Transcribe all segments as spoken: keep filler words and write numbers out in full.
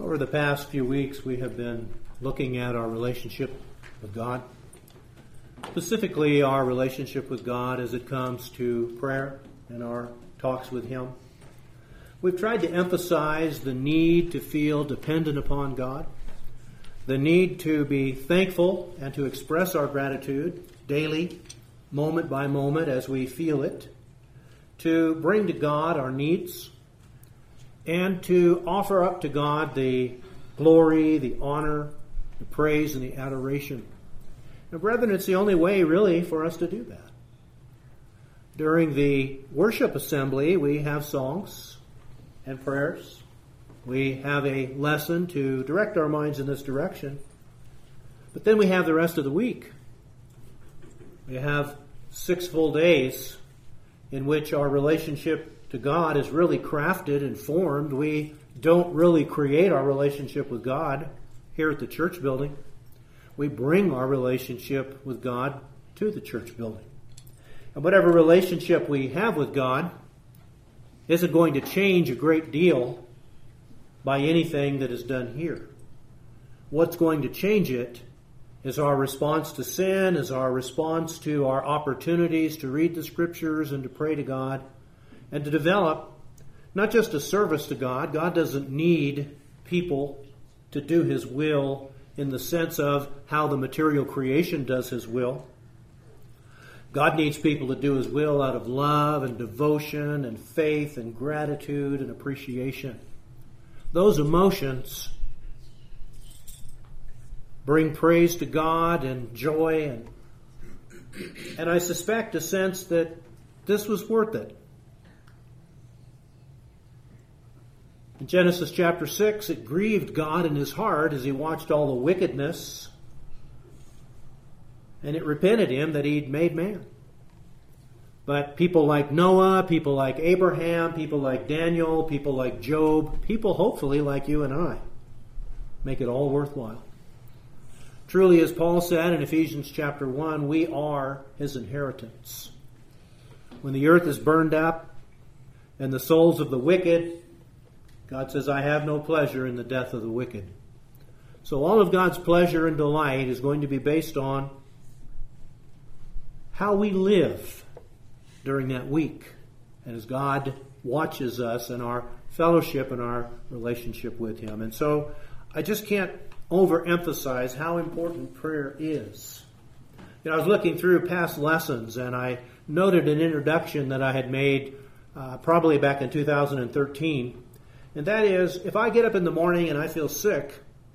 Over the past few weeks, we have been looking at our relationship with God, specifically our relationship with God as it comes to prayer and our talks with Him. We've tried to emphasize the need to feel dependent upon God, the need to be thankful and to express our gratitude daily, moment by moment as we feel it, to bring to God our needs, and to offer up to God the glory, the honor, the praise, and the adoration. Now, brethren, it's the only way, really, for us to do that. During the worship assembly, we have songs and prayers. We have a lesson to direct our minds in this direction. But then we have the rest of the week. We have six full days in which our relationship to God is really crafted and formed. We don't really create our relationship with God here at the church building. We bring our relationship with God to the church building. And whatever relationship we have with God isn't going to change a great deal by anything that is done here. What's going to change it is our response to sin, is our response to our opportunities to read the Scriptures and to pray to God, and to develop not just a service to God. God doesn't need people to do His will in the sense of how the material creation does His will. God needs people to do His will out of love and devotion and faith and gratitude and appreciation. Those emotions bring praise to God and joy, and, and I suspect a sense that this was worth it. In Genesis chapter six, it grieved God in His heart as He watched all the wickedness, and it repented Him that He'd made man. But people like Noah, people like Abraham, people like Daniel, people like Job, people hopefully like you and I, make it all worthwhile. Truly, as Paul said in Ephesians chapter one, we are His inheritance. When the earth is burned up and the souls of the wicked, God says, I have no pleasure in the death of the wicked. So all of God's pleasure and delight is going to be based on how we live during that week, and as God watches us in our fellowship and our relationship with Him. And so I just can't overemphasize how important prayer is. You know, I was looking through past lessons, and I noted an introduction that I had made uh, probably back in two thousand thirteen. And that is, if I get up in the morning and I feel sick,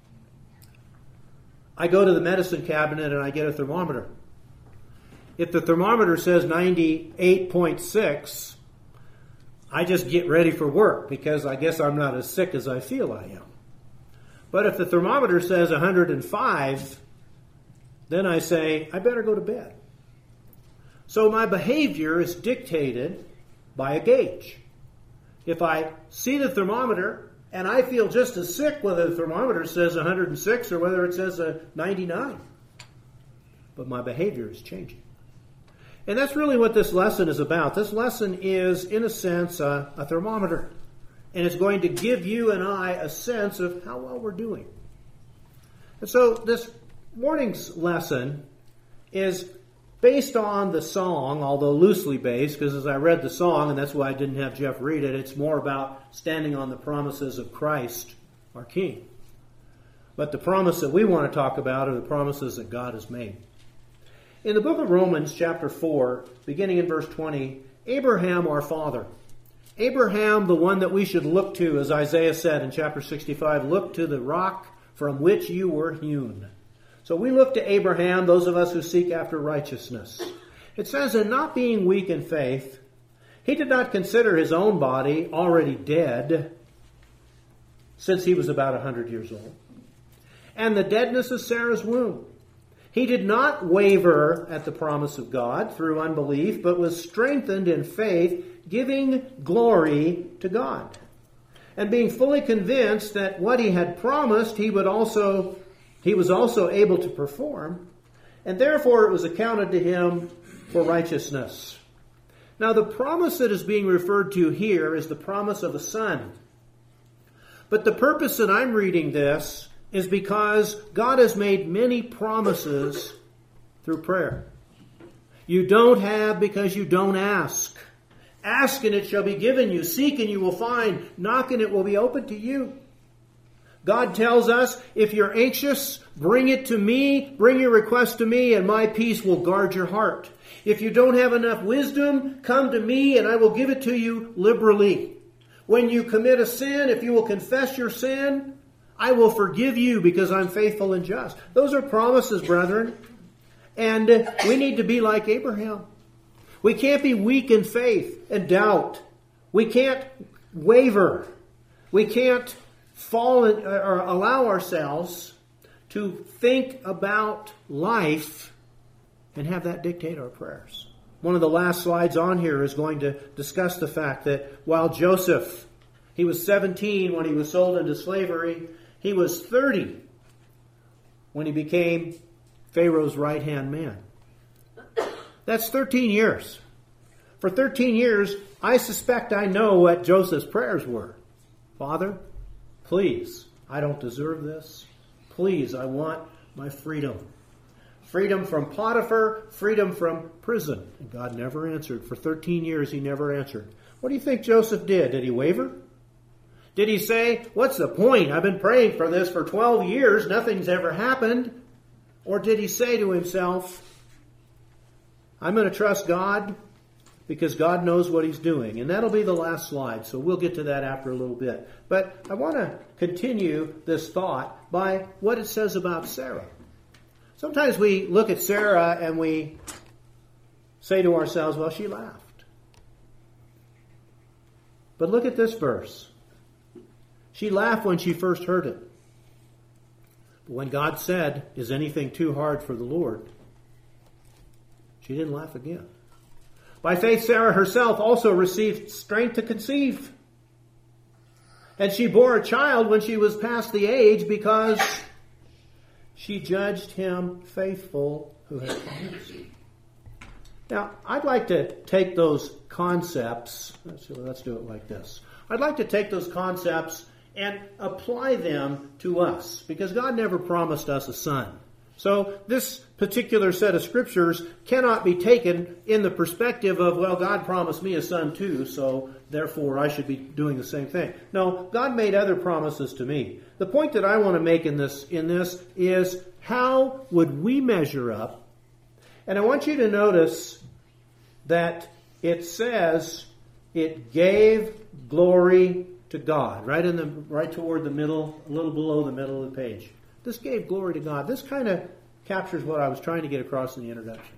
I go to the medicine cabinet and I get a thermometer. If the thermometer says ninety-eight point six, I just get ready for work because I guess I'm not as sick as I feel I am. But if the thermometer says one hundred five, then I say, I better go to bed. So my behavior is dictated by a gauge. If I see the thermometer and I feel just as sick whether the thermometer says one hundred six or whether it says a ninety-nine. But my behavior is changing. And that's really what this lesson is about. This lesson is, in a sense, a, a thermometer. And it's going to give you and I a sense of how well we're doing. And so this morning's lesson is based on the song, although loosely based, because as I read the song, and that's why I didn't have Jeff read it, it's more about standing on the promises of Christ, our King. But the promise that we want to talk about are the promises that God has made. In the book of Romans, chapter four, beginning in verse twenty, Abraham, our father, Abraham, the one that we should look to, as Isaiah said in chapter sixty-five, look to the rock from which you were hewn. So we look to Abraham, those of us who seek after righteousness. It says, in not being weak in faith, he did not consider his own body already dead, since he was about one hundred years old, and the deadness of Sarah's womb. He did not waver at the promise of God through unbelief, but was strengthened in faith, giving glory to God, and being fully convinced that what he had promised he would also he was also able to perform, and therefore it was accounted to him for righteousness. Now the promise that is being referred to here is the promise of a son. But the purpose that I'm reading this is because God has made many promises through prayer. You don't have because you don't ask. Ask and it shall be given you. Seek and you will find. Knock and it will be opened to you. God tells us, if you're anxious, bring it to me, bring your request to me, and my peace will guard your heart. If you don't have enough wisdom, come to me and I will give it to you liberally. When you commit a sin, if you will confess your sin, I will forgive you because I'm faithful and just. Those are promises, brethren. And we need to be like Abraham. We can't be weak in faith and doubt. We can't waver. We can't fall in, or allow ourselves to think about life and have that dictate our prayers. One of the last slides on here is going to discuss the fact that while Joseph, he was seventeen when he was sold into slavery, he was thirty when he became Pharaoh's right-hand man. That's thirteen years. For thirteen years, I suspect I know what Joseph's prayers were. Father, please, I don't deserve this. Please, I want my freedom. Freedom from Potiphar, freedom from prison. And God never answered. For thirteen years, he never answered. What do you think Joseph did? Did he waver? Did he say, what's the point? I've been praying for this for twelve years. Nothing's ever happened. Or did he say to himself, I'm going to trust God because God knows what he's doing. And that'll be the last slide, so we'll get to that after a little bit. But I want to continue this thought by what it says about Sarah. Sometimes we look at Sarah and we say to ourselves, well, she laughed. But look at this verse. She laughed when she first heard it. But when God said, is anything too hard for the Lord? She didn't laugh again. By faith, Sarah herself also received strength to conceive. And she bore a child when she was past the age because she judged him faithful who had promised. Now, I'd like to take those concepts, let's, let's do it like this. I'd like to take those concepts and apply them to us, because God never promised us a son. So this particular set of scriptures cannot be taken in the perspective of, well, God promised me a son too, so therefore I should be doing the same thing. No, God made other promises to me. The point that I want to make in this, in this is, how would we measure up? And I want you to notice that it says it gave glory to God, right in the right toward the middle, a little below the middle of the page. This gave glory to God. This kind of captures what I was trying to get across in the introduction.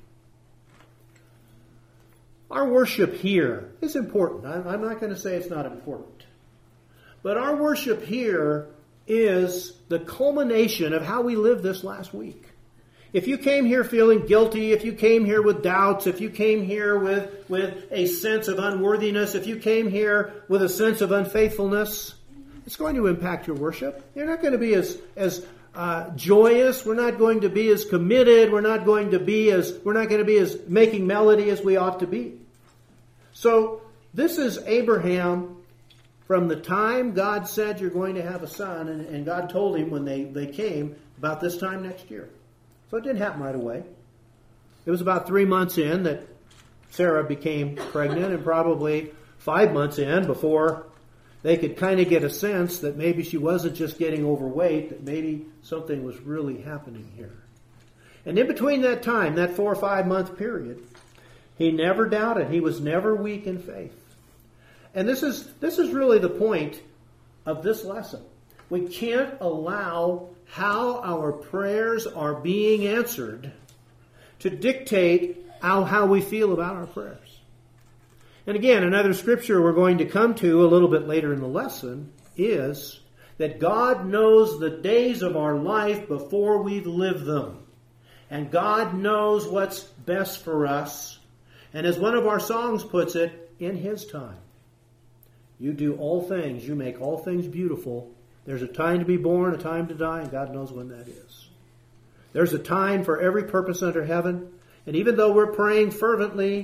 Our worship here is important. I'm not going to say it's not important. But our worship here is the culmination of how we lived this last week. If you came here feeling guilty, if you came here with doubts, if you came here with, with a sense of unworthiness, if you came here with a sense of unfaithfulness, it's going to impact your worship. You're not going to be as, as uh, joyous. We're not going to be as committed. We're not going to be as, we're not going to be as making melody as we ought to be. So this is Abraham from the time God said you're going to have a son, and, and God told him when they, they came about this time next year. So it didn't happen right away. It was about three months in that Sarah became pregnant, and probably five months in before they could kind of get a sense that maybe she wasn't just getting overweight, that maybe something was really happening here. And in between that time, that four or five month period, he never doubted. He was never weak in faith. And this is this is really the point of this lesson. We can't allow how our prayers are being answered to dictate how, how we feel about our prayers. And again, another scripture we're going to come to a little bit later in the lesson is that God knows the days of our life before we've lived them. And God knows what's best for us. And as one of our songs puts it, in His time. You do all things, you make all things beautiful. There's a time to be born, a time to die, and God knows when that is. There's a time for every purpose under heaven. And even though we're praying fervently,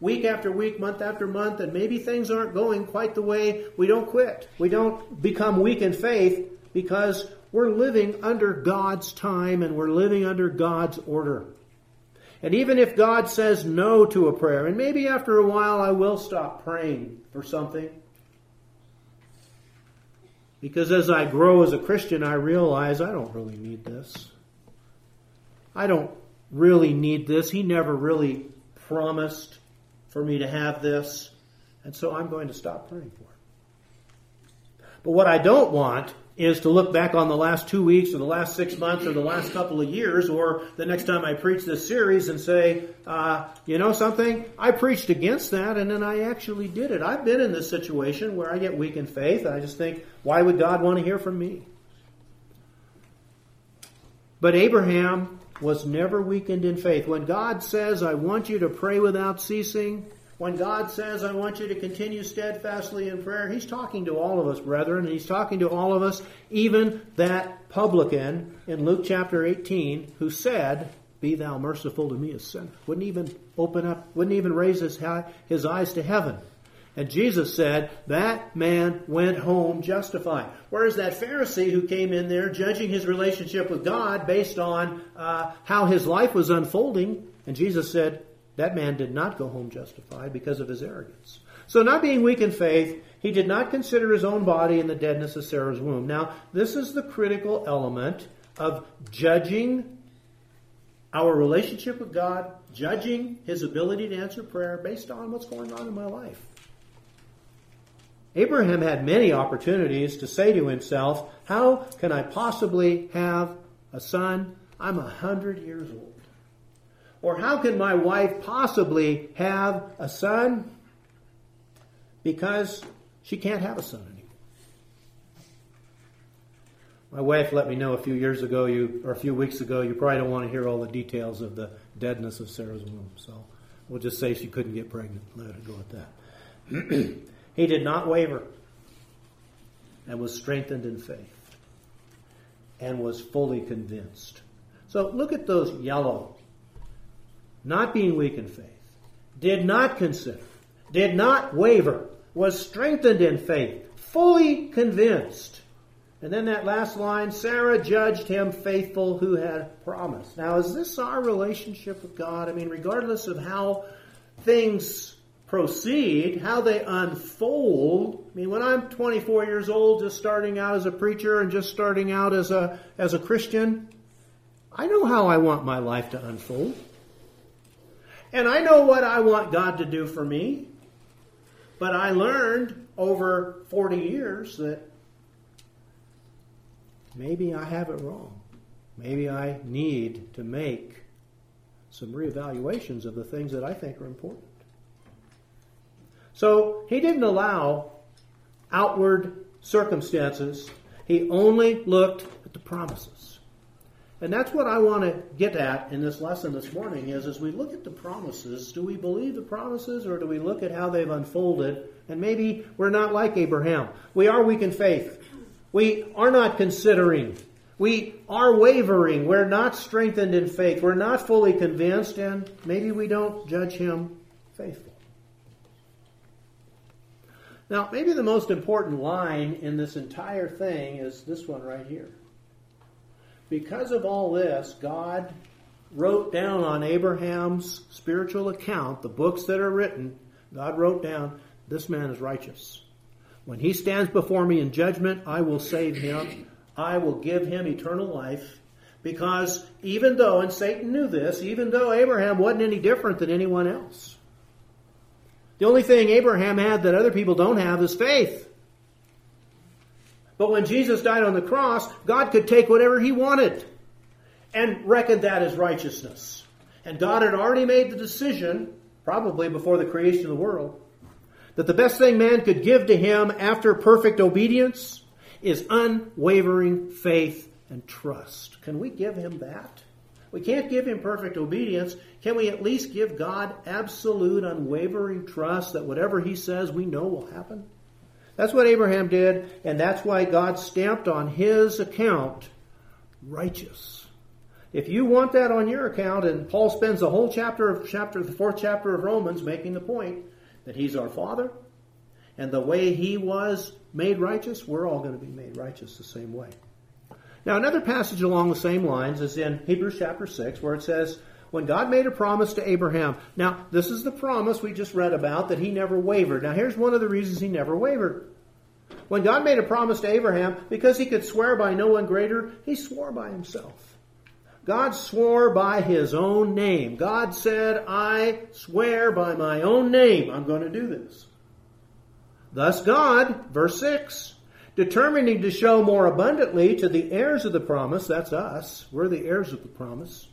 week after week, month after month, and maybe things aren't going quite the way, we don't quit. We don't become weak in faith because we're living under God's time and we're living under God's order. And even if God says no to a prayer, and maybe after a while I will stop praying for something, because as I grow as a Christian, I realize I don't really need this. I don't really need this. He never really promised for me to have this. And so I'm going to stop praying for it. But what I don't want is to look back on the last two weeks or the last six months or the last couple of years or the next time I preach this series and say, uh, you know something? I preached against that and then I actually did it. I've been in this situation where I get weak in faith and I just think, why would God want to hear from me? But Abraham was never weakened in faith. When God says, I want you to pray without ceasing, when God says, I want you to continue steadfastly in prayer, He's talking to all of us, brethren, and He's talking to all of us, even that publican in Luke chapter eighteen, who said, be thou merciful to me, a sinner. Wouldn't even open up, wouldn't even raise his, his eyes to heaven. And Jesus said, that man went home justified. Whereas that Pharisee who came in there judging his relationship with God based on uh, how his life was unfolding, and Jesus said, that man did not go home justified because of his arrogance. So not being weak in faith, he did not consider his own body in the deadness of Sarah's womb. Now, this is the critical element of judging our relationship with God, judging His ability to answer prayer based on what's going on in my life. Abraham had many opportunities to say to himself, how can I possibly have a son? I'm a hundred years old. Or how can my wife possibly have a son? Because she can't have a son anymore. My wife let me know a few years ago, you or a few weeks ago, you probably don't want to hear all the details of the deadness of Sarah's womb. So we'll just say she couldn't get pregnant. Let it go at that. He did not waver and was strengthened in faith and was fully convinced. So look at those yellow. Not being weak in faith, did not consider, did not waver, was strengthened in faith, fully convinced. And then that last line, Sarah judged him faithful who had promised. Now, is this our relationship with God? I mean, regardless of how things proceed, how they unfold. I mean, when I'm twenty-four years old, just starting out as a preacher and just starting out as a as a Christian, I know how I want my life to unfold. And I know what I want God to do for me. But I learned over forty years that maybe I have it wrong. Maybe I need to make some reevaluations of the things that I think are important. So he didn't allow outward circumstances. He only looked at the promises. And that's what I want to get at in this lesson this morning is as we look at the promises, do we believe the promises or do we look at how they've unfolded? And maybe we're not like Abraham. We are weak in faith. We are not considering. We are wavering. We're not strengthened in faith. We're not fully convinced, and maybe we don't judge him faithful. Now, maybe the most important line in this entire thing is this one right here. Because of all this, God wrote down on Abraham's spiritual account, the books that are written, God wrote down, this man is righteous. When he stands before me in judgment, I will save him. I will give him eternal life. Because even though, and Satan knew this, even though Abraham wasn't any different than anyone else, the only thing Abraham had that other people don't have is faith. But when Jesus died on the cross, God could take whatever He wanted and reckon that as righteousness. And God had already made the decision, probably before the creation of the world, that the best thing man could give to Him after perfect obedience is unwavering faith and trust. Can we give Him that? We can't give Him perfect obedience. Can we at least give God absolute unwavering trust that whatever He says we know will happen? That's what Abraham did, and that's why God stamped on his account righteous. If you want that on your account, and Paul spends the whole chapter of chapter, the fourth chapter of Romans making the point that he's our Father, and the way he was made righteous, we're all going to be made righteous the same way. Now, another passage along the same lines is in Hebrews chapter six, where it says, when God made a promise to Abraham. Now, this is the promise we just read about, that he never wavered. Now, here's one of the reasons he never wavered. When God made a promise to Abraham, because he could swear by no one greater, he swore by himself. God swore by his own name. God said, I swear by my own name, I'm going to do this. Thus God, verse six, determining to show more abundantly to the heirs of the promise, that's us, we're the heirs of the promise.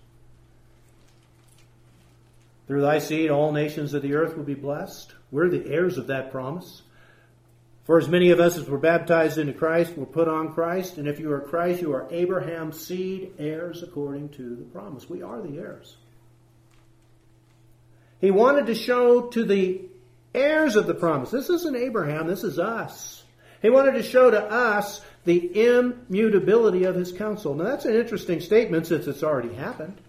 Through thy seed all nations of the earth will be blessed. We're the heirs of that promise. For as many of us as were baptized into Christ were put on Christ, and if you are Christ, you are Abraham's seed, heirs according to the promise. We are the heirs. He wanted to show to the heirs of the promise. This isn't Abraham, this is us. He wanted to show to us the immutability of his counsel. Now that's an interesting statement since it's already happened.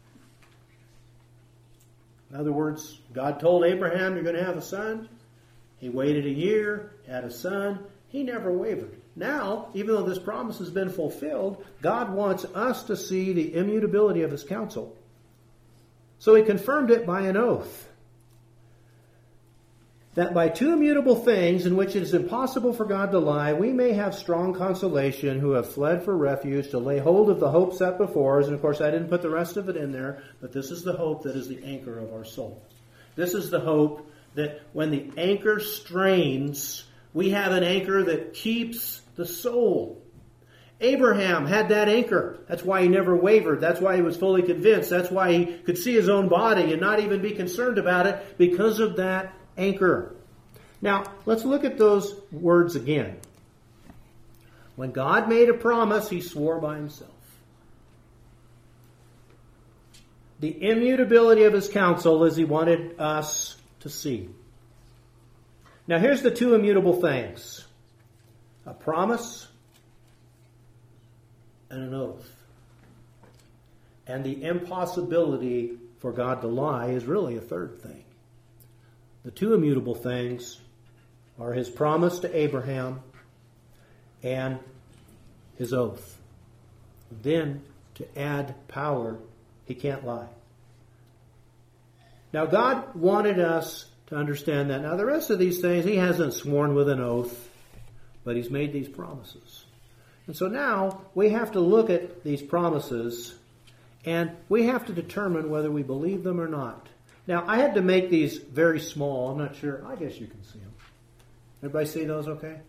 In other words, God told Abraham, you're going to have a son. He waited a year, had a son. He never wavered. Now, even though this promise has been fulfilled, God wants us to see the immutability of his counsel. So he confirmed it by an oath. That by two immutable things in which it is impossible for God to lie, we may have strong consolation who have fled for refuge to lay hold of the hope set before us. And of course, I didn't put the rest of it in there, but this is the hope that is the anchor of our soul. This is the hope that when the anchor strains, we have an anchor that keeps the soul. Abraham had that anchor. That's why he never wavered. That's why he was fully convinced. That's why he could see his own body and not even be concerned about it, because of that anchor. Now, let's look at those words again. When God made a promise, he swore by himself. The immutability of his counsel is he wanted us to see. Now, here's the two immutable things. A promise and an oath. And the impossibility for God to lie is really a third thing. The two immutable things are his promise to Abraham and his oath. Then, to add power, he can't lie. Now, God wanted us to understand that. Now, the rest of these things, he hasn't sworn with an oath, but he's made these promises. And so now, we have to look at these promises, and we have to determine whether we believe them or not. Now, I had to make these very small. I'm not sure. I guess you can see them. Everybody see those okay?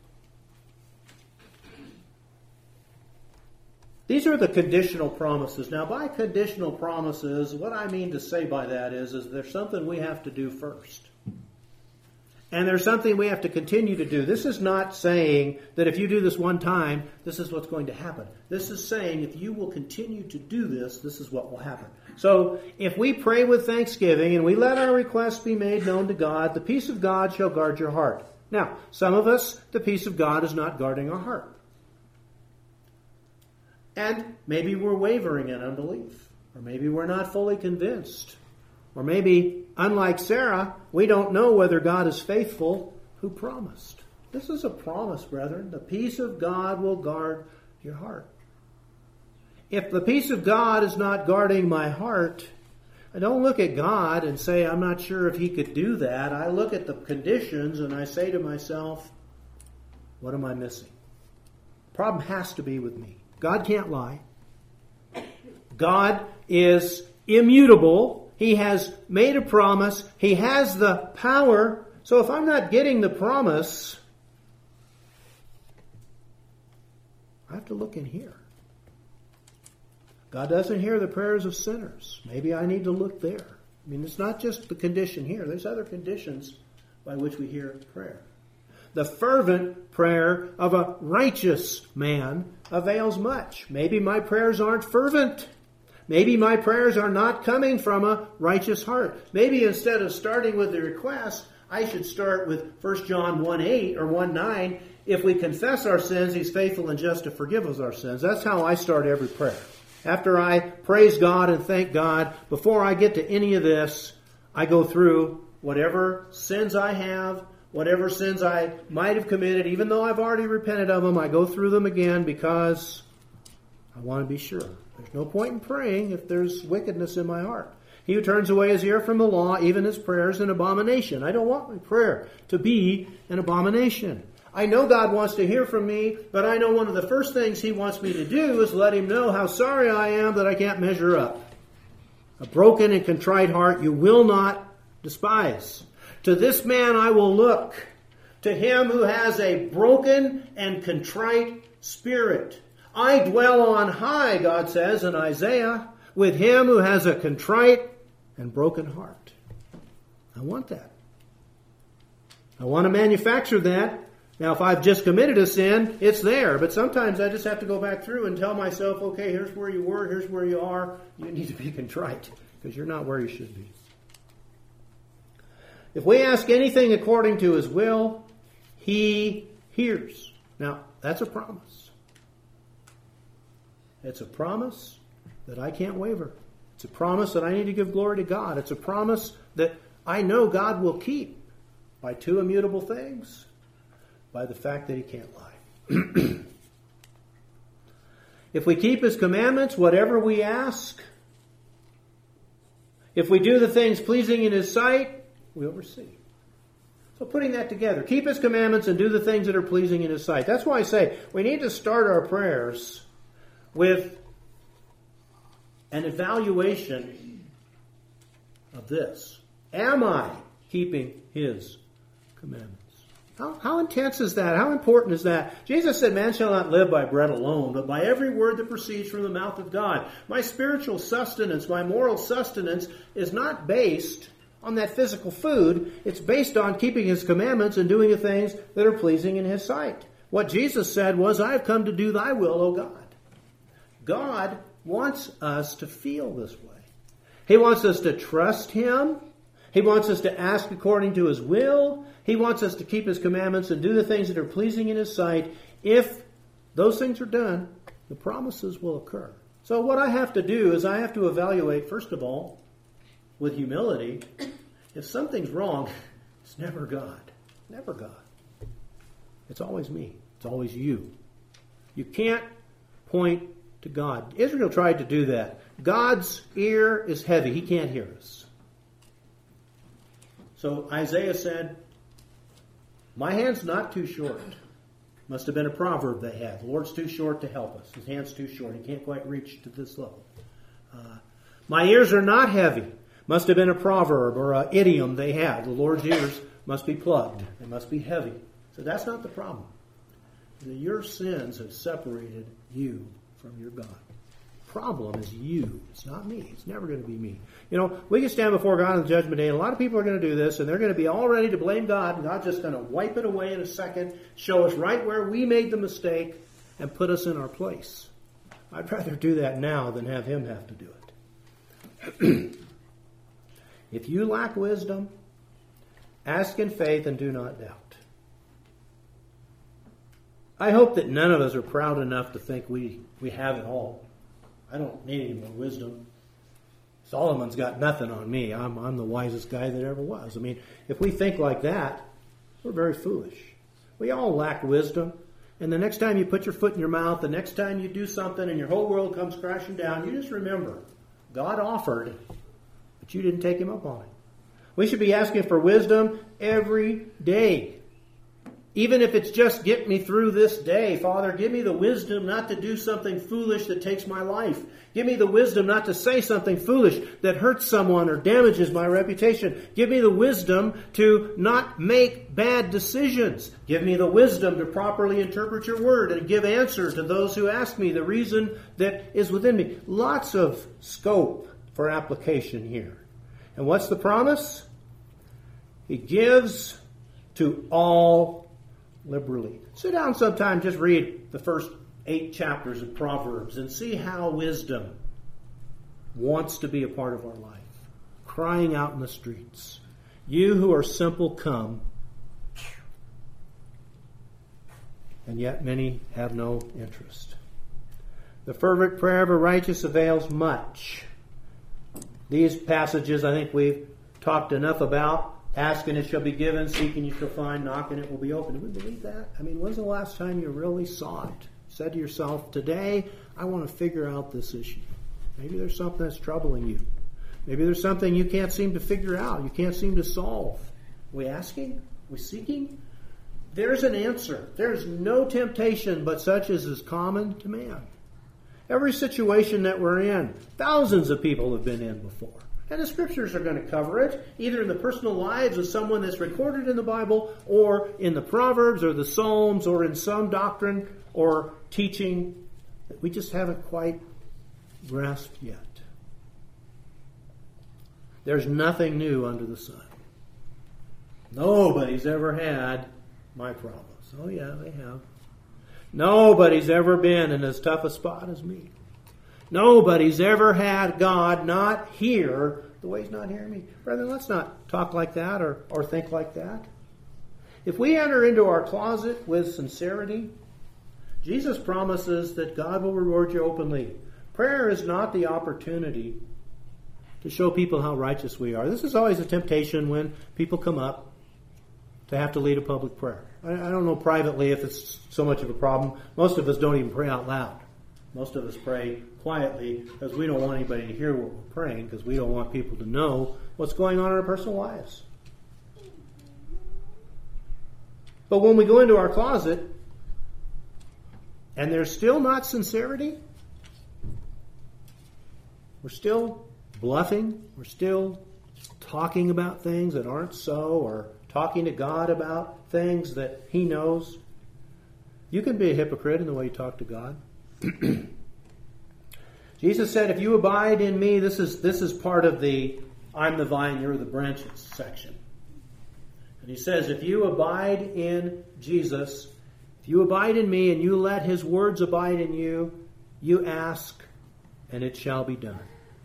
These are the conditional promises. Now, by conditional promises, what I mean to say by that is, is there's something we have to do first. And there's something we have to continue to do. This is not saying that if you do this one time, this is what's going to happen. This is saying if you will continue to do this, this is what will happen. So if we pray with thanksgiving and we let our requests be made known to God, the peace of God shall guard your heart. Now, some of us, the peace of God is not guarding our heart. And maybe we're wavering in unbelief. Or maybe we're not fully convinced. Or maybe, unlike Sarah, we don't know whether God is faithful who promised. This is a promise, brethren. The peace of God will guard your heart. If the peace of God is not guarding my heart, I don't look at God and say, I'm not sure if he could do that. I look at the conditions and I say to myself, what am I missing? The problem has to be with me. God can't lie. God is immutable. He has made a promise. He has the power. So if I'm not getting the promise, I have to look in here. God doesn't hear the prayers of sinners. Maybe I need to look there. I mean, it's not just the condition here. There's other conditions by which we hear prayer. The fervent prayer of a righteous man avails much. Maybe my prayers aren't fervent. Maybe my prayers are not coming from a righteous heart. Maybe instead of starting with the request, I should start with First John one eight or one nine. If we confess our sins, he's faithful and just to forgive us our sins. That's how I start every prayer. after I praise God and thank God, before I get to any of this, I go through whatever sins I have, whatever sins I might have committed, even though I've already repented of them, I go through them again because I want to be sure. There's no point in praying if there's wickedness in my heart. He who turns away his ear from the law, even his prayer is an abomination. I don't want my prayer to be an abomination. I know God wants to hear from me, but I know one of the first things He wants me to do is let Him know how sorry I am that I can't measure up. A broken and contrite heart you will not despise. To this man I will look, to him who has a broken and contrite spirit. I dwell on high, God says in Isaiah, with him who has a contrite and broken heart. I want that. I want to manufacture that. Now, if I've just committed a sin, it's there. But sometimes I just have to go back through and tell myself, okay, here's where you were, here's where you are. You need to be contrite because you're not where you should be. If we ask anything according to His will, He hears. Now, that's a promise. It's a promise that I can't waver. It's a promise that I need to give glory to God. It's a promise that I know God will keep by two immutable things. By the fact that He can't lie. If we keep His commandments, whatever we ask, if we do the things pleasing in His sight, we'll receive. So putting that together, keep His commandments and do the things that are pleasing in His sight. That's why I say we need to start our prayers with an evaluation of this. Am I keeping His commandments? How, how intense is that? How important is that? Jesus said, man shall not live by bread alone, but by every word that proceeds from the mouth of God. My spiritual sustenance, my moral sustenance is not based on that physical food. It's based on keeping His commandments and doing the things that are pleasing in His sight. What Jesus said was, I have come to do thy will, O God. God wants us to feel this way. He wants us to trust Him. He wants us to ask according to His will. He wants us to keep His commandments and do the things that are pleasing in His sight. If those things are done, the promises will occur. So what I have to do is I have to evaluate, first of all, with humility, if something's wrong, it's never God. Never God. It's always me. It's always you. You can't point to God. Israel tried to do that. God's ear is heavy. He can't hear us. So Isaiah said, my hand's not too short. Must have been a proverb they had. The Lord's too short to help us. His hand's too short. He can't quite reach to this level. Uh, my ears are not heavy. Must have been a proverb or an idiom they had. The Lord's ears must be plugged. They must be heavy. So that's not the problem. Your sins have separated you from your God. Problem is you. It's not me. It's never going to be me. You know, we can stand before God on the judgment day, and a lot of people are going to do this, and they're going to be all ready to blame God, and God's just going to wipe it away in a second, show us right where we made the mistake, and put us in our place. I'd rather do that now than have Him have to do it. If you lack wisdom, ask in faith and do not doubt. I hope that none of us are proud enough to think we, we have it all. I don't need any more wisdom. Solomon's got nothing on me. I'm, I'm the wisest guy that ever was. I mean, if we think like that, we're very foolish. We all lack wisdom. And the next time you put your foot in your mouth, the next time you do something and your whole world comes crashing down, you just remember, God offered, but you didn't take Him up on it. We should be asking for wisdom every day. Even if it's just get me through this day. Father, give me the wisdom not to do something foolish that takes my life. Give me the wisdom not to say something foolish that hurts someone or damages my reputation. Give me the wisdom to not make bad decisions. Give me the wisdom to properly interpret your word and give answer to those who ask me the reason that is within me. Lots of scope for application here. And what's the promise? He gives to all liberally. Sit down sometime, just read the first eight chapters of Proverbs and see how wisdom wants to be a part of our life. Crying out in the streets, you who are simple, come. And yet many have no interest. The fervent prayer of a righteous avails much. These passages I think we've talked enough about. Ask and it shall be given, seek and you shall find, knock and it will be opened. Do we believe that? I mean, when's the last time you really saw it? Said to yourself, today I want to figure out this issue. Maybe there's something that's troubling you. Maybe there's something you can't seem to figure out. You can't seem to solve. We asking? We seeking? There's an answer. There's no temptation but such as is common to man. Every situation that we're in, thousands of people have been in before. And the Scriptures are going to cover it, either in the personal lives of someone that's recorded in the Bible, or in the Proverbs, or the Psalms, or in some doctrine or teaching that we just haven't quite grasped yet. There's nothing new under the sun. Nobody's ever had my problems. Oh yeah, they have. Nobody's ever been in as tough a spot as me. Nobody's ever had God not hear the way He's not hearing me. Brethren, let's not talk like that or, or think like that. If we enter into our closet with sincerity, Jesus promises that God will reward you openly. Prayer is not the opportunity to show people how righteous we are. This is always a temptation when people come up to have to lead a public prayer. I, I don't know privately if it's so much of a problem. Most of us don't even pray out loud. Most of us pray quietly because we don't want anybody to hear what we're praying, because we don't want people to know what's going on in our personal lives. But when we go into our closet and there's still not sincerity, we're still bluffing, we're still talking about things that aren't so, or talking to God about things that He knows, you can be a hypocrite in the way you talk to God. Jesus said, if you abide in me, this is this is part of the I'm the vine, you're the branches section. And He says, if you abide in Jesus, if you abide in me and you let His words abide in you, you ask and it shall be done.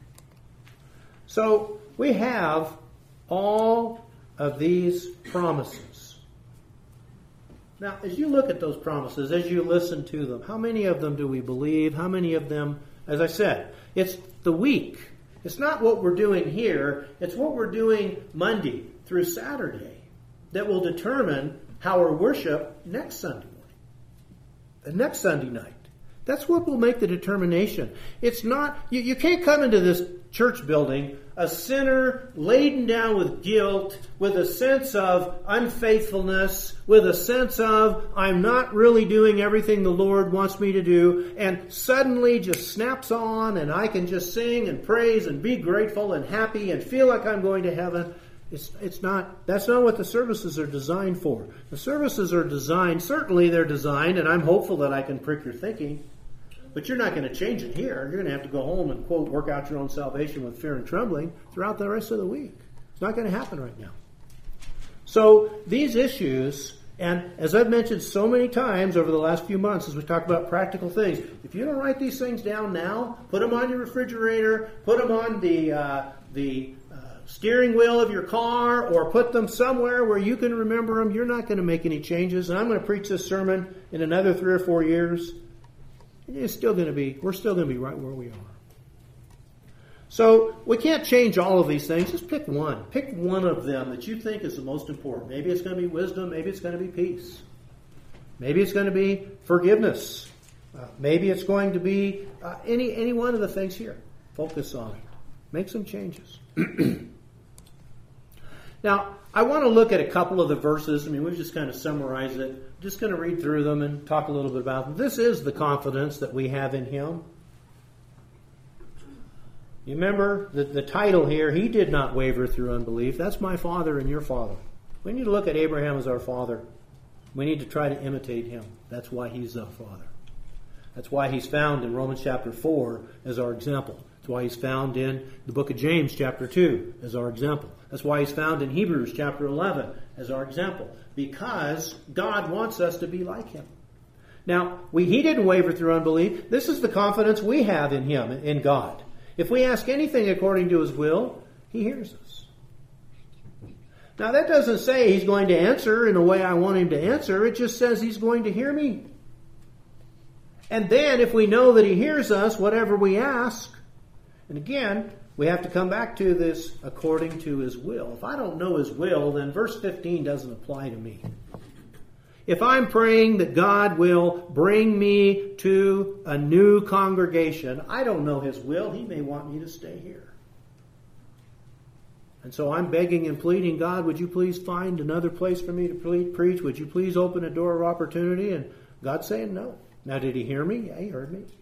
So we have all of these promises. Now, as you look at those promises, as you listen to them, how many of them do we believe? How many of them, as I said, it's the week. It's not what we're doing here. It's what we're doing Monday through Saturday that will determine how our worship next Sunday morning, and next Sunday night. That's what will make the determination. It's not, you, you can't come into this church building a sinner laden down with guilt, with a sense of unfaithfulness, with a sense of I'm not really doing everything the Lord wants me to do, and suddenly just snaps on and I can just sing and praise and be grateful and happy and feel like I'm going to heaven. It's, it's not, that's not what the services are designed for. The services are designed, certainly they're designed, and I'm hopeful that I can prick your thinking, but you're not going to change it here. You're going to have to go home and, quote, work out your own salvation with fear and trembling throughout the rest of the week. It's not going to happen right now. So these issues, and as I've mentioned so many times over the last few months as we talk about practical things, if you don't write these things down now, put them on your refrigerator, put them on the uh, the uh, steering wheel of your car, or put them somewhere where you can remember them, you're not going to make any changes. And I'm going to preach this sermon in another three or four years. It's still going to be, we're still going to be right where we are. So we can't change all of these things. Just pick one. Pick one of them that you think is the most important. Maybe it's going to be wisdom. Maybe it's going to be peace. Maybe it's going to be forgiveness. Uh, maybe it's going to be uh, any any one of the things here. Focus on it. Make some changes. Now, I want to look at a couple of the verses. I mean, we've just kind of summarized it. I'm just going to read through them and talk a little bit about them. This is the confidence that we have in Him. You remember the, the title here, He did not waver through unbelief. That's my father and your father. We need to look at Abraham as our father. We need to try to imitate him. That's why he's our father. That's why he's found in Romans chapter four as our example. That's why he's found in the book of James chapter two as our example. That's why he's found in Hebrews chapter eleven as our example. Because God wants us to be like Him. Now, we, He didn't waver through unbelief. This is the confidence we have in Him, in God. If we ask anything according to His will, He hears us. Now, that doesn't say He's going to answer in the way I want Him to answer. It just says He's going to hear me. And then if we know that He hears us, whatever we ask, and again, we have to come back to this according to His will. If I don't know His will, then verse fifteen doesn't apply to me. If I'm praying that God will bring me to a new congregation, I don't know His will. He may want me to stay here. And so I'm begging and pleading, God, would you please find another place for me to preach? Would you please open a door of opportunity? And God's saying no. Now, did He hear me? Yeah, He heard me.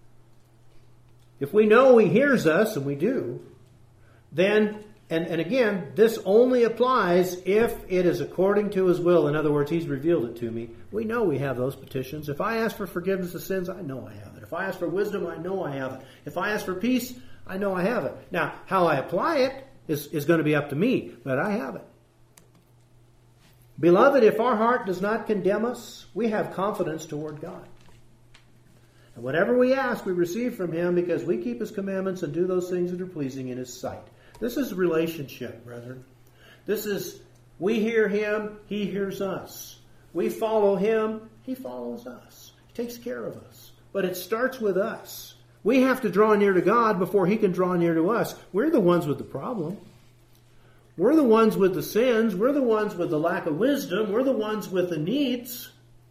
If we know He hears us, and we do, then, and, and again, this only applies if it is according to His will. In other words, He's revealed it to me. We know we have those petitions. If I ask for forgiveness of sins, I know I have it. If I ask for wisdom, I know I have it. If I ask for peace, I know I have it. Now, how I apply it is, is going to be up to me, but I have it. Beloved, if our heart does not condemn us, we have confidence toward God. And whatever we ask, we receive from Him because we keep His commandments and do those things that are pleasing in His sight. This is relationship, brethren. This is, we hear Him, He hears us. We follow Him, He follows us. He takes care of us. But it starts with us. We have to draw near to God before He can draw near to us. We're the ones with the problem. We're the ones with the sins. We're the ones with the lack of wisdom. We're the ones with the needs.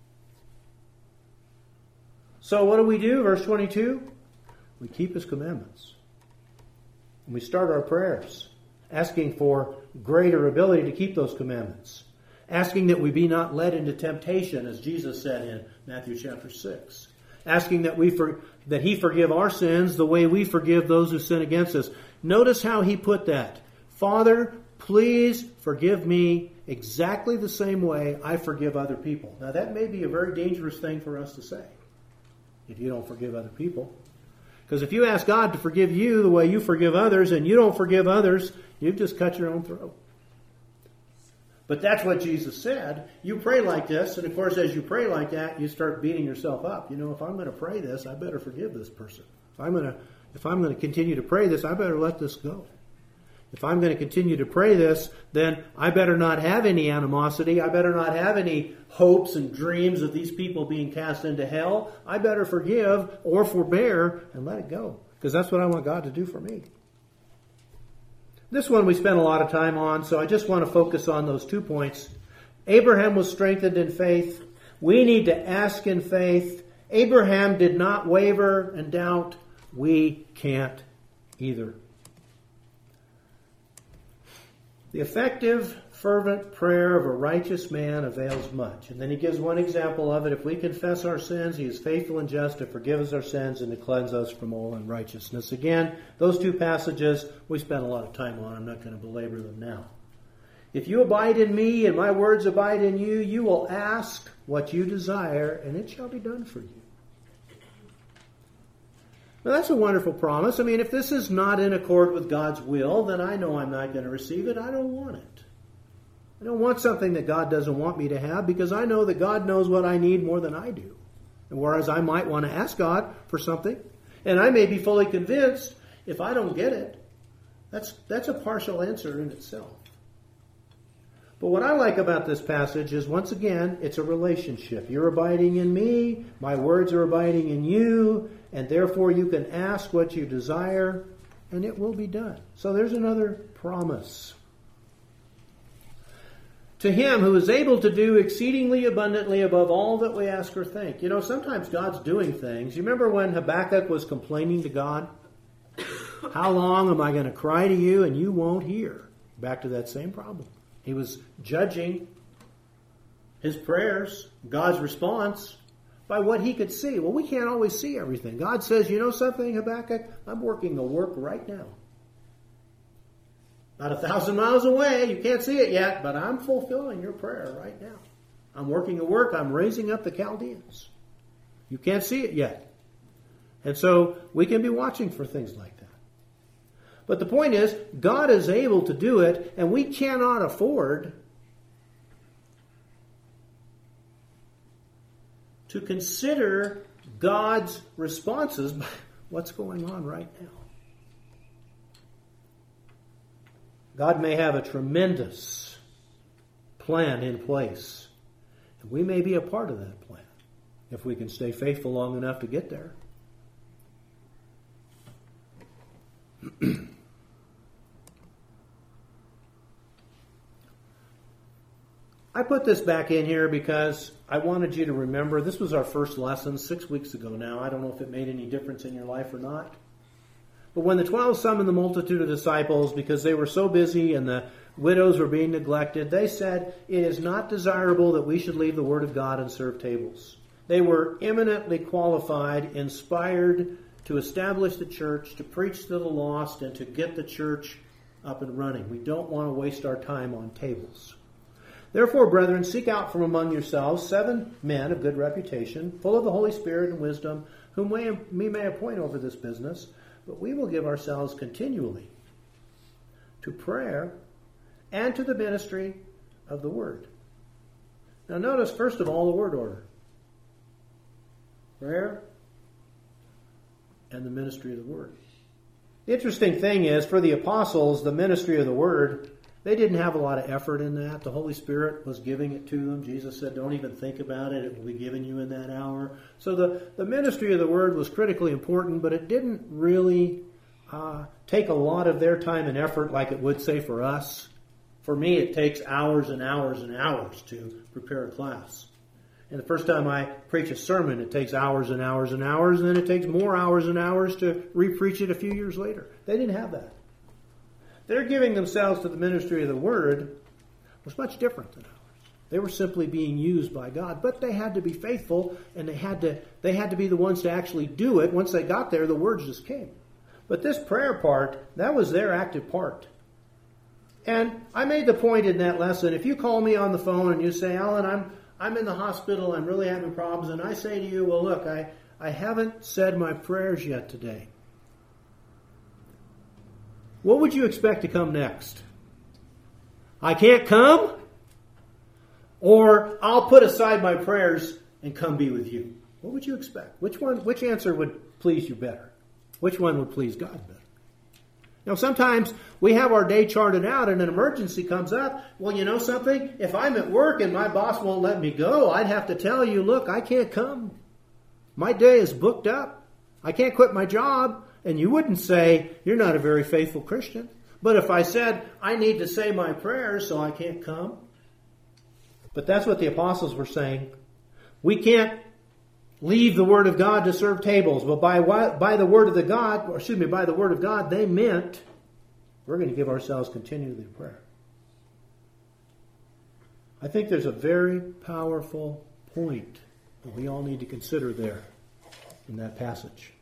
So what do we do? Verse twenty-two, we keep His commandments. And we start our prayers asking for greater ability to keep those commandments. Asking that we be not led into temptation, as Jesus said in Matthew chapter six. Asking that we for, that He forgive our sins the way we forgive those who sin against us. Notice how He put that. Father, please forgive me exactly the same way I forgive other people. Now that may be a very dangerous thing for us to say, if you don't forgive other people. Because if you ask God to forgive you the way you forgive others and you don't forgive others, you've just cut your own throat. But that's what Jesus said. You pray like this, and of course as you pray like that, you start beating yourself up. You know, if I'm going to pray this, I better forgive this person. If I'm going to, if I'm going to continue to pray this, I better let this go. If I'm going to continue to pray this, then I better not have any animosity. I better not have any hopes and dreams of these people being cast into hell. I better forgive or forbear and let it go. Because that's what I want God to do for me. This one we spent a lot of time on, so I just want to focus on those two points. Abraham was strengthened in faith. We need to ask in faith. Abraham did not waver and doubt. We can't either. The effective, fervent prayer of a righteous man avails much. And then he gives one example of it. If we confess our sins, He is faithful and just to forgive us our sins and to cleanse us from all unrighteousness. Again, those two passages we spent a lot of time on. I'm not going to belabor them now. If you abide in me and my words abide in you, you will ask what you desire and it shall be done for you. Now that's a wonderful promise. I mean, if this is not in accord with God's will, then I know I'm not going to receive it. I don't want it. I don't want something that God doesn't want me to have because I know that God knows what I need more than I do. And whereas I might want to ask God for something, and I may be fully convinced if I don't get it, that's, that's a partial answer in itself. But what I like about this passage is, once again, it's a relationship. You're abiding in me, my words are abiding in you, and therefore you can ask what you desire, and it will be done. So there's another promise. To Him who is able to do exceedingly abundantly above all that we ask or think. You know, sometimes God's doing things. You remember when Habakkuk was complaining to God? How long am I going to cry to you and you won't hear? Back to that same problem. He was judging his prayers, God's response, by what he could see. Well, we can't always see everything. God says, you know something, Habakkuk? I'm working a work right now. Not a thousand miles away. You can't see it yet, but I'm fulfilling your prayer right now. I'm working a work. I'm raising up the Chaldeans. You can't see it yet. And so we can be watching for things like that. But the point is, God is able to do it, and we cannot afford to consider God's responses by what's going on right now. God may have a tremendous plan in place, and we may be a part of that plan. if we can stay faithful long enough to get there. I put this back in here because I wanted you to remember this was our first lesson six weeks ago now. I don't know if it made any difference in your life or not. But when the twelve summoned the multitude of disciples because they were so busy and the widows were being neglected, they said, "It is not desirable that we should leave the Word of God and serve tables." They were eminently qualified, inspired to establish the church, to preach to the lost, and to get the church up and running. We don't want to waste our time on tables. Therefore, brethren, seek out from among yourselves seven men of good reputation, full of the Holy Spirit and wisdom, whom we may appoint over this business. But we will give ourselves continually to prayer and to the ministry of the Word. Now notice, first of all, the word order. Prayer and the ministry of the Word. The interesting thing is, for the apostles, the ministry of the Word, they didn't have a lot of effort in that. The Holy Spirit was giving it to them. Jesus said, don't even think about it. It will be given you in that hour. So the, the ministry of the Word was critically important, but it didn't really uh, take a lot of their time and effort like it would, say, for us. For me, it takes hours and hours and hours to prepare a class. And the first time I preach a sermon, it takes hours and hours and hours, and then it takes more hours and hours to re-preach it a few years later. They didn't have that. Their giving themselves to the ministry of the Word was much different than ours. They were simply being used by God, but they had to be faithful, and they had to they had to be the ones to actually do it. Once they got there, the words just came. But this prayer part, that was their active part. And I made the point in that lesson, if you call me on the phone and you say, Alan, I'm I'm in the hospital, I'm really having problems, and I say to you, well, look, I, I haven't said my prayers yet today. What would you expect to come next? I can't come? Or I'll put aside my prayers and come be with you. What would you expect? Which one? Which answer would please you better? Which one would please God better? Now, sometimes we have our day charted out and an emergency comes up. Well, you know something? If I'm at work and my boss won't let me go, I'd have to tell you, look, I can't come. My day is booked up. I can't quit my job. And you wouldn't say, you're not a very faithful Christian. But if I said, I need to say my prayers so I can't come. But that's what the apostles were saying. We can't leave the Word of God to serve tables. But by by the Word of the God, or excuse me, by the Word of God, they meant we're going to give ourselves continually to prayer. I think there's a very powerful point that we all need to consider there in that passage.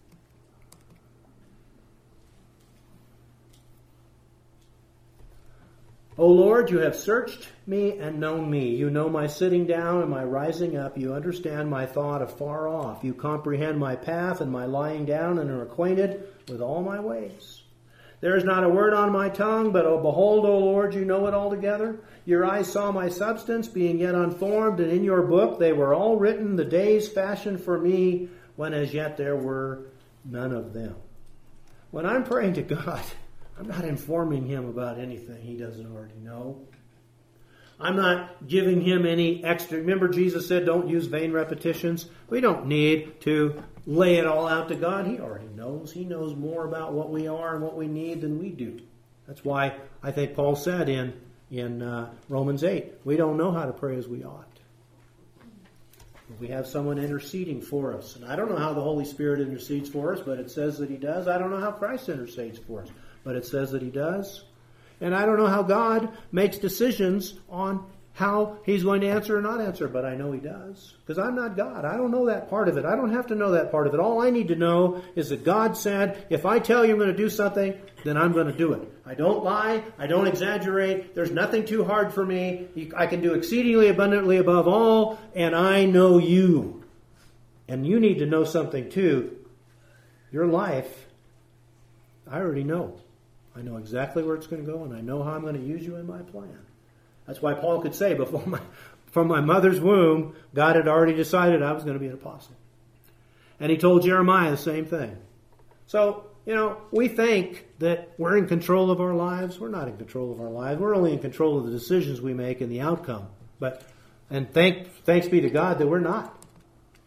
O Lord, you have searched me and known me. You know my sitting down and my rising up. You understand my thought afar off. You comprehend my path and my lying down and are acquainted with all my ways. There is not a word on my tongue, but, oh, behold, O Lord, you know it altogether. Your eyes saw my substance, being yet unformed, and in your book they were all written, the days fashioned for me, when as yet there were none of them. When I'm praying to God, I'm not informing him about anything he doesn't already know. I'm not giving him any extra. Remember, Jesus said, don't use vain repetitions. We don't need to lay it all out to God. He already knows. He knows more about what we are and what we need than we do. That's why I think Paul said in, in uh, Romans eight, we don't know how to pray as we ought. We have someone interceding for us. And I don't know how the Holy Spirit intercedes for us, but it says that he does. I don't know how Christ intercedes for us, but it says that he does. And I don't know how God makes decisions on how he's going to answer or not answer, but I know he does. Because I'm not God. I don't know that part of it. I don't have to know that part of it. All I need to know is that God said, if I tell you I'm going to do something, then I'm going to do it. I don't lie. I don't exaggerate. There's nothing too hard for me. I can do exceedingly abundantly above all, and I know you. And you need to know something too. Your life, I already know. I know exactly where it's going to go, and I know how I'm going to use you in my plan. That's why Paul could say, before my, from my mother's womb, God had already decided I was going to be an apostle. And he told Jeremiah the same thing. So, you know, we think that we're in control of our lives. We're not in control of our lives. We're only in control of the decisions we make and the outcome. But, and thank, thanks be to God that we're not.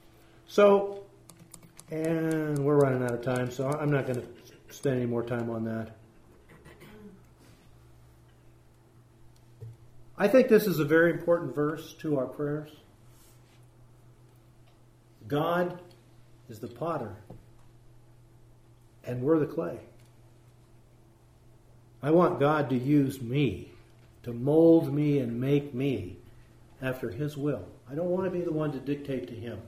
So, and we're running out of time, so I'm not going to spend any more time on that. I think this is a very important verse to our prayers. God is the potter, and we're the clay. I want God to use me, to mold me and make me after His will. I don't want to be the one to dictate to Him.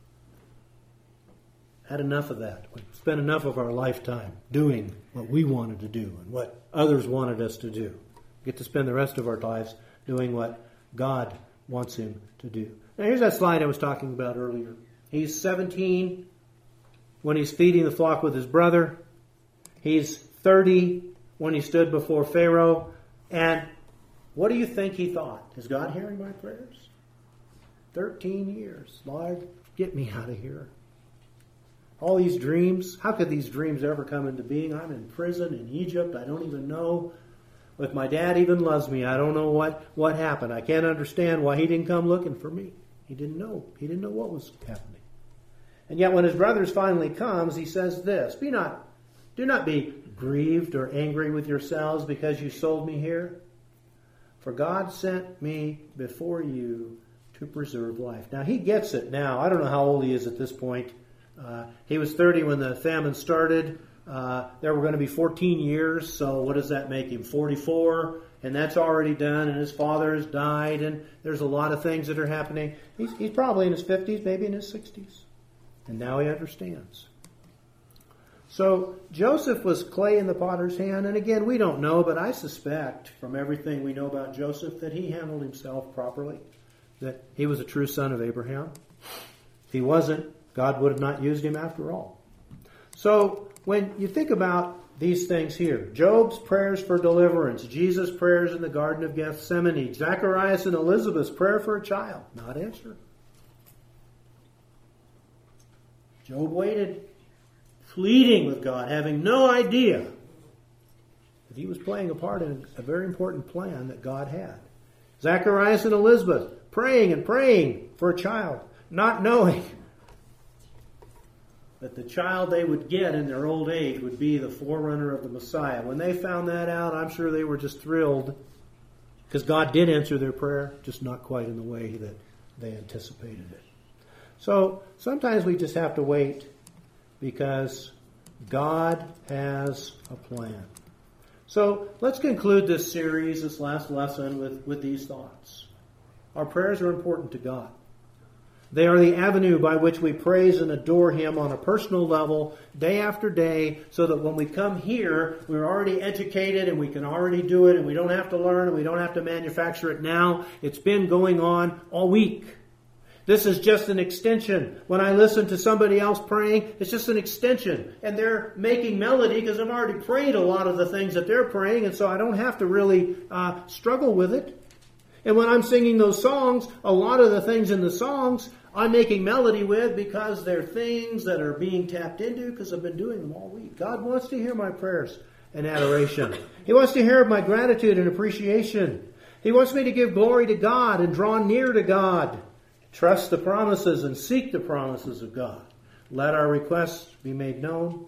Had enough of that. We spent enough of our lifetime doing what we wanted to do and what others wanted us to do. We get to spend the rest of our lives doing what God wants Him to do. Now here's that slide I was talking about earlier. He's seventeen when he's feeding the flock with his brother. He's thirty when he stood before Pharaoh. And what do you think he thought? Is God hearing my prayers? Thirteen years. Lord, get me out of here. All these dreams. How could these dreams ever come into being? I'm in prison in Egypt. I don't even know if my dad even loves me. I don't know what, what happened. I can't understand why he didn't come looking for me. He didn't know. He didn't know what was happening. And yet when his brothers finally comes, he says this, Be not, do not be grieved or angry with yourselves because you sold me here. For God sent me before you to preserve life. Now he gets it now. I don't know how old he is at this point. Uh, he was thirty when the famine started. Uh, there were going to be fourteen years, so what does that make him? forty-four, and that's already done, and his father has died, and there's a lot of things that are happening. He's, he's probably in his fifties, maybe in his sixties, and now he understands. So Joseph was clay in the potter's hand, and again, we don't know, but I suspect from everything we know about Joseph that he handled himself properly, that he was a true son of Abraham. If he wasn't, God would have not used him after all. So when you think about these things here, Job's prayers for deliverance, Jesus' prayers in the Garden of Gethsemane, Zacharias and Elizabeth's prayer for a child, not answered. Job waited, pleading with God, having no idea that he was playing a part in a very important plan that God had. Zacharias and Elizabeth praying and praying for a child, not knowing that the child they would get in their old age would be the forerunner of the Messiah. When they found that out, I'm sure they were just thrilled because God did answer their prayer, just not quite in the way that they anticipated it. So sometimes we just have to wait because God has a plan. So let's conclude this series, this last lesson, with, with these thoughts. Our prayers are important to God. They are the avenue by which we praise and adore Him on a personal level, day after day, so that when we come here, we're already educated and we can already do it, and we don't have to learn and we don't have to manufacture it now. It's been going on all week. This is just an extension. When I listen to somebody else praying, it's just an extension. And they're making melody because I've already prayed a lot of the things that they're praying, and so I don't have to really uh, struggle with it. And when I'm singing those songs, a lot of the things in the songs I'm making melody with because they're things that are being tapped into because I've been doing them all week. God wants to hear my prayers and adoration. He wants to hear my gratitude and appreciation. He wants me to give glory to God and draw near to God. Trust the promises and seek the promises of God. Let our requests be made known.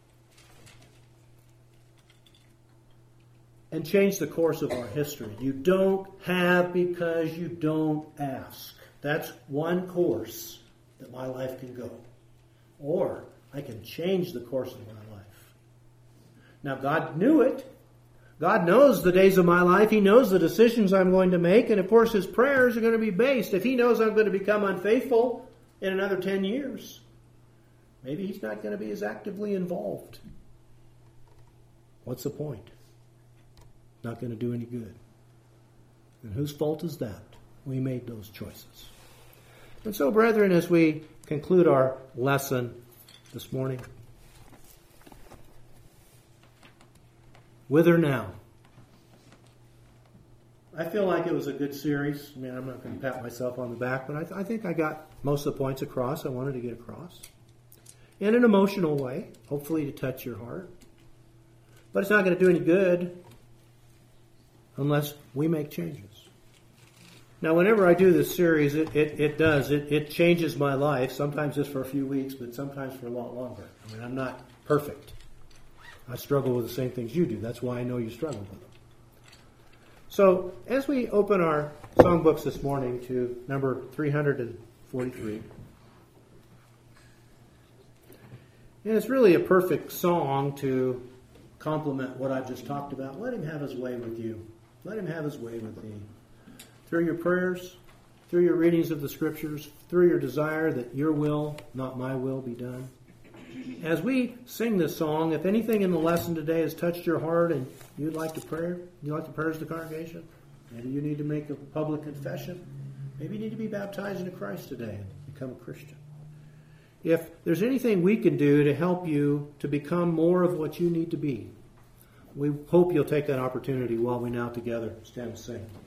And change the course of our history. You don't have because you don't ask. That's one course that my life can go. Or I can change the course of my life. Now God knew it. God knows the days of my life. He knows the decisions I'm going to make. And of course His prayers are going to be based. If He knows I'm going to become unfaithful in another ten years, maybe He's not going to be as actively involved. What's the point? Not going to do any good. And whose fault is that? We made those choices. And so, brethren, as we conclude our lesson this morning, whither now? I feel like it was a good series. I mean, I'm not going to pat myself on the back, but I, th- I think I got most of the points across I wanted to get across. In an emotional way, hopefully to touch your heart. But it's not going to do any good unless we make changes. Now, whenever I do this series, it, it, it does. It, it changes my life, sometimes just for a few weeks, but sometimes for a lot longer. I mean, I'm not perfect. I struggle with the same things you do. That's why I know you struggle with them. So, as we open our songbooks this morning to number three hundred forty-three, and it's really a perfect song to complement what I've just talked about. Let him have his way with you. Let him have his way with me. Through your prayers, through your readings of the Scriptures, through your desire that your will, not my will, be done. As we sing this song, if anything in the lesson today has touched your heart and you'd like to pray, you'd like to pray as the congregation, maybe you need to make a public confession, maybe you need to be baptized into Christ today and become a Christian. If there's anything we can do to help you to become more of what you need to be, we hope you'll take that opportunity while we now together stand and sing.